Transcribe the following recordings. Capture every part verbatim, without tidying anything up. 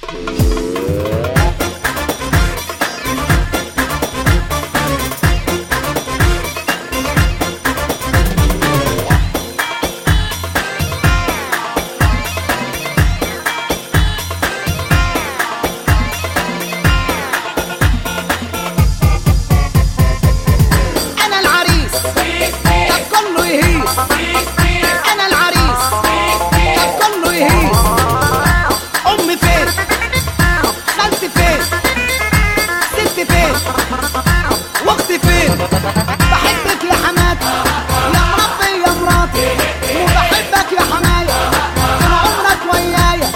بحبك يا حماتي يا مربي يا مراتي، وبحبك يا حماية طول عمرك ويايا.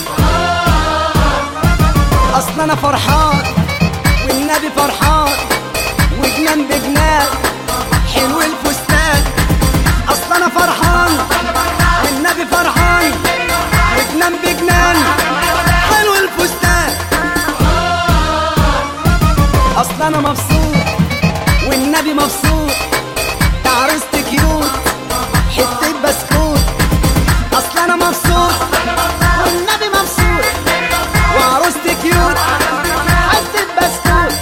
اصل انا فرحان والنبي فرحان، وجنان بجنان حلو الفستان. اصل انا فرحان والنبي فرحان، وجنان بجنان حلو الفستان. اصل انا مبسوط والنبي مبسوط، ده عروستي كيوت حتة بسكوت. اصل انا مبسوط والنبي مبسوط، وعروستي كيوت حتة بسكوت.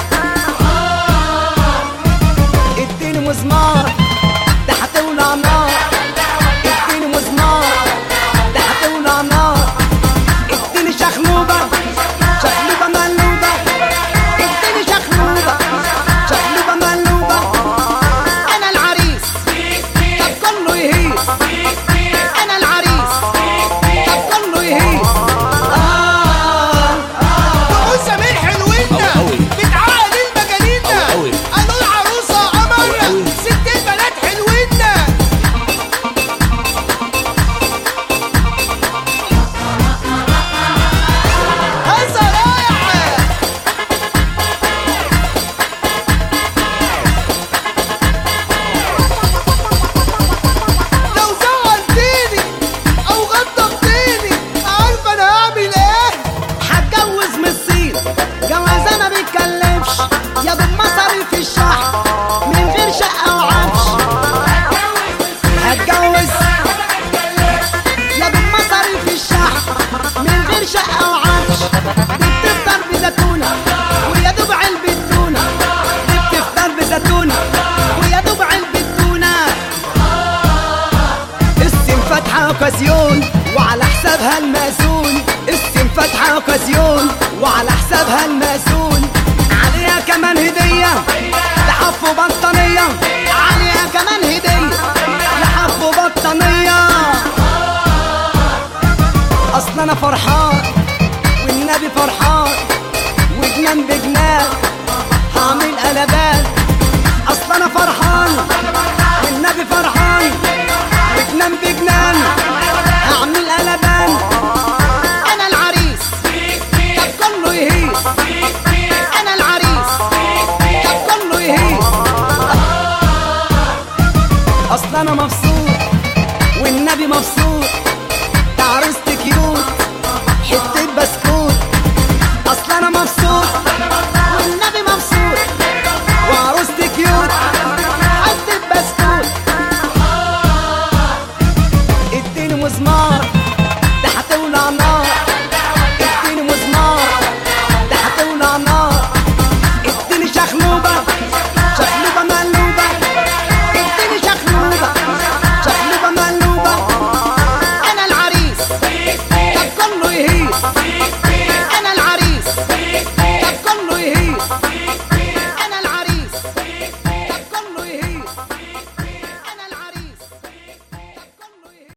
اديني مزمار ده هتولع نار، اديني مزمار ده هتولع نار. اديني شخلوبة شخلوبة مقلوبة، اديني شخلوبة شخلوبة مقلوبة. انا العريس طب كله يهيس، انا العريس طب كله يهيس. آه تقول زمان حلوينا بتعقد المجانينا، قالوا العروسة قمر ست البنات حلوينا. هذا رايح لو زعلتيني او غضبتيني عارفة انا هعمل ايه؟ هتجوز من الصين، جوازة ما بيتكلفش، يا دوب مصاريف الشحن من غير شقة وعفش. هتجوز يا دوب مصاريف الشحن من غير شقة وعفش. دي بتفطر بزيتونة ويا دوب علبة تونة، دي بتفطر بزيتونة ويا دوب علبة تونة. السين فاتحة اوكازيون وعلى حسابها المأذون، السين فاتحة اوكازيون وعلى حسابها المأذون. عليها كمان هدية لحف وبطانية، عليها كمان هدية لحف وبطانية. اصل انا فرحان